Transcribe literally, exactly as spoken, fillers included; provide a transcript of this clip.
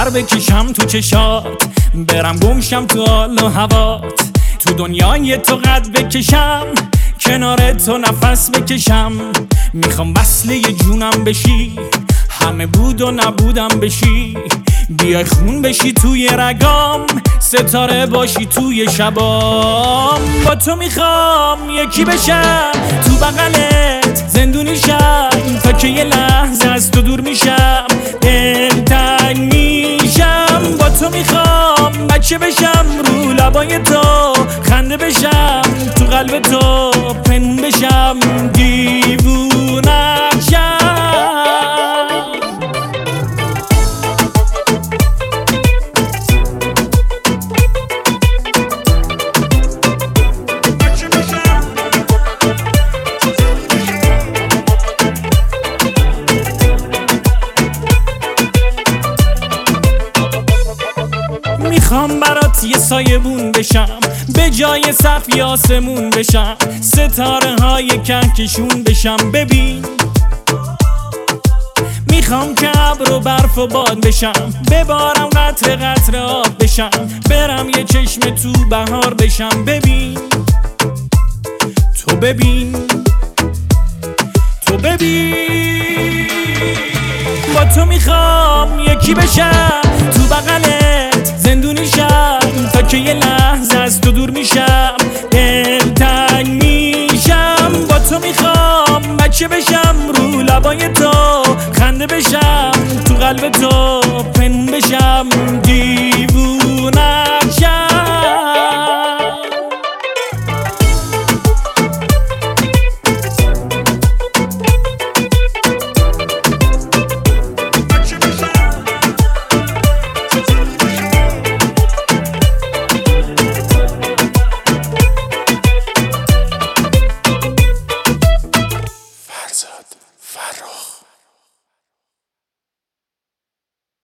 سر بکشم تو چشات، برم گمشم تو حال و هوات، تو دنیای تو قد بکشم، کنار تو نفس بکشم. میخوام وصله جونم بشی، همه بود و نبودم بشی، بیای خون بشی توی رگام، ستاره باشی توی شبام. با تو میخوام یکی بشم، تو بغلت زندونی شم، تا که یه لحظه از تو دور میشم، دلتنگ میشم. با تو میخوام بچه بشم، رو لبای تو خنده بشم، تو قلب تو پنهون بشم، دیوونه‌ام شم. میخوام برات یه سایبون بشم، به جای صفی آسمون بشم، ستاره های کهکشون بشم. ببین میخوام که ابر و برف و باد بشم، ببارم قطره قطره آب بشم، برم یه چشم تو بهار بشم. ببین تو ببین تو ببین با تو میخوام یکی بشم، تو بغلت زندونی شم، تا که یه لحظه از تو دور میشم، دلتنگ میشم. با تو میخوام بچه بشم، رو لبای تو خنده بشم، تو قلب تو پنهون بشم، دی